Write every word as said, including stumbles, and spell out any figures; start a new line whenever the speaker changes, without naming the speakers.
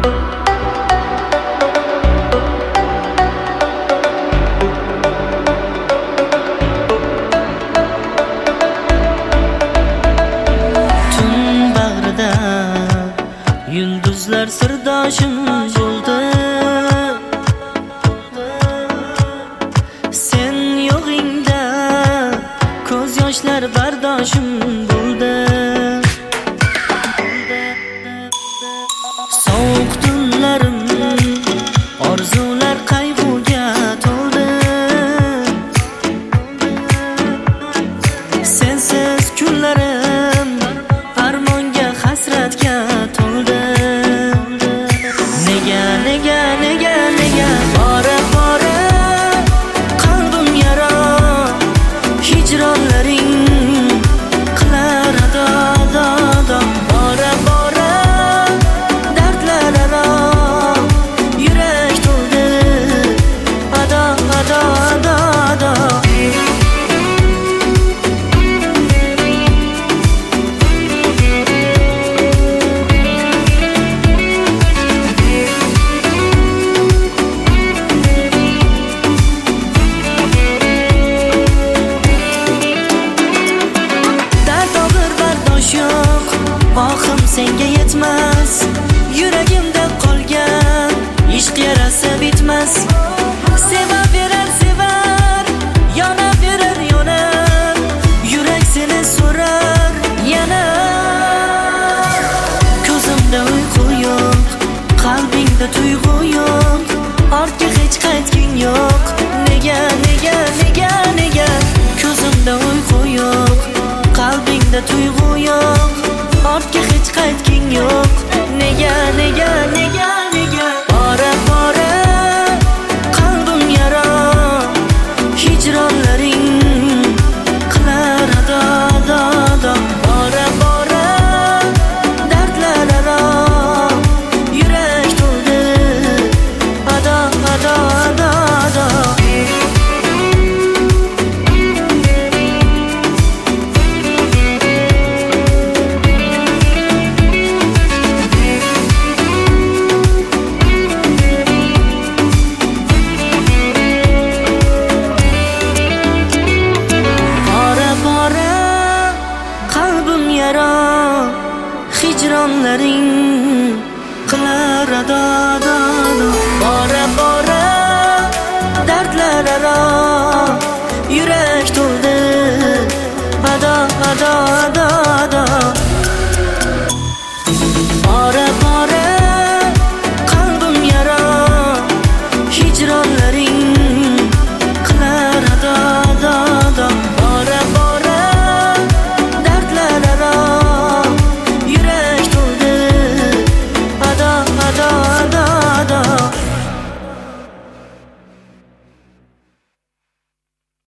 Yulduzlar sirdoshim bo'ldi, sen yo'g'ingda ko'z yoshlar bardoshim bo'ldi. Sovuq tunlarim orzular qayg'uga to'ldi, sensiz kunlarim armonga hasratga to'ldi. Nega, nega, nega, nega bora bora qalbim yara, hijronlaring qilar ado, ado, ado. Bora bora dardlar aro yurak to'ldi, ado, ado, ado, ado. Ohim senga yetmas, yuragimda qolgan ishq yarasi bitmas. Sevaverar sevar, yonaverar yonar, yurak seni so'rar yana. Ko'zimda uyqu yo'q, qalbingda tuyg'u yo'q, ortga hech qaytging yo'q. Nega, nega, nega, nega ko'zimda uyqu yo'q, qalbingda tuyg'u yo'q, ortga hech qaytging yo'q. Nega, nega, nega, nega bora bora qalbim yara, hijronlaring qilar ado, ado, ado. Bora bora dardlar aro yurak to'ldi, ado, ado, ado, ado. Hijronlaring qilar ado, ado, ado. Bora bora dardlar aro yurak to'ldi, ado, ado, ado, ado. Bora bora qalbim yara, hijronlaring qilar ado, ado, ado. Bora bora dardlar aro yurak to'ldi, ado, ado, ado.